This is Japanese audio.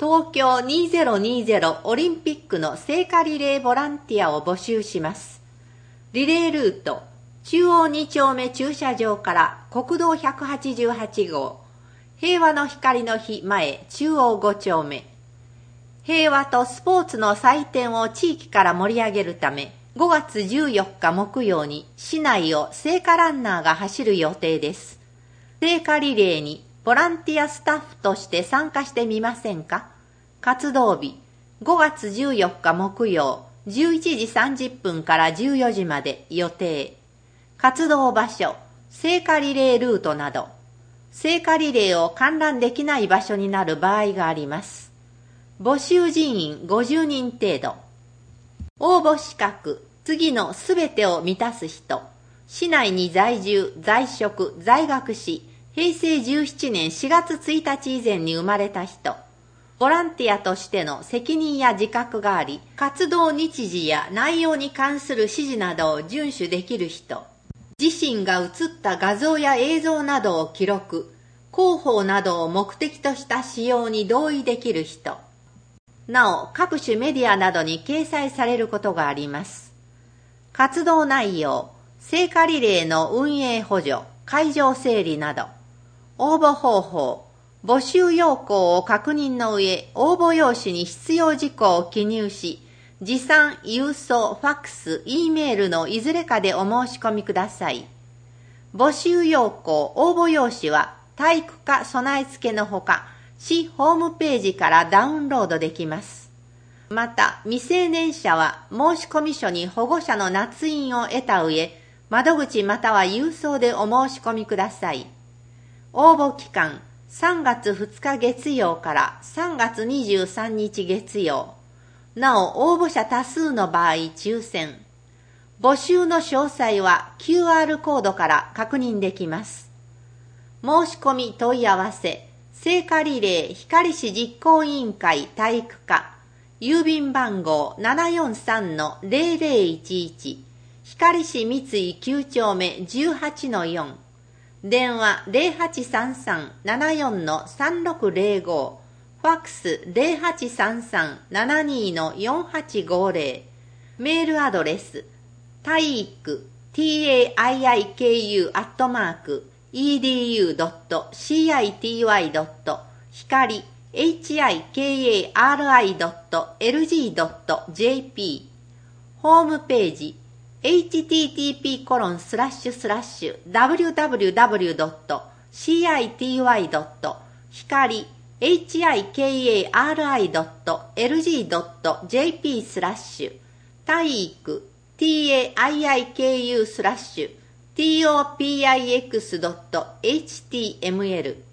東京2020オリンピックの聖火リレーボランティアを募集します。リレールート、中央2丁目駐車場から国道188号、平和の光の日前中央5丁目。平和とスポーツの祭典を地域から盛り上げるため、5月14日木曜に市内を聖火ランナーが走る予定です。聖火リレーにボランティアスタッフとして参加してみませんか？活動日、5月14日木曜、11時30分から14時まで予定。活動場所、聖火リレールートなど、聖火リレーを観覧できない場所になる場合があります。募集人員50人程度。応募資格、次のすべてを満たす人。市内に在住、在職、在学し、平成17年4月1日以前に生まれた人。ボランティアとしての責任や自覚があり、活動日時や内容に関する指示などを遵守できる人。自身が写った画像や映像などを記録、広報などを目的とした使用に同意できる人。なお、各種メディアなどに掲載されることがあります。活動内容、聖火リレーの運営補助、会場整理など。応募方法、募集要項を確認の上、応募用紙に必要事項を記入し、持参、郵送、ファックス、Eメールのいずれかでお申し込みください。募集要項、応募用紙は体育科備え付けのほか、市ホームページからダウンロードできます。また、未成年者は申込書に保護者の捺印を得た上、窓口または郵送でお申し込みください。応募期間、3月2日月曜から3月23日月曜。なお、応募者多数の場合抽選。募集の詳細は QR コードから確認できます。申し込み問い合わせ、聖火リレー光市実行委員会体育課、郵便番号 743-0011、光市三井9丁目 18-4、電話 0833-74-3605、ファックス 0833-72-4850、メールアドレス、体育 taiiku@edu.city. 光 hikari.lg.jp ホームページ http://www.city. hikari.lg.jp 体育taiiku/topix.html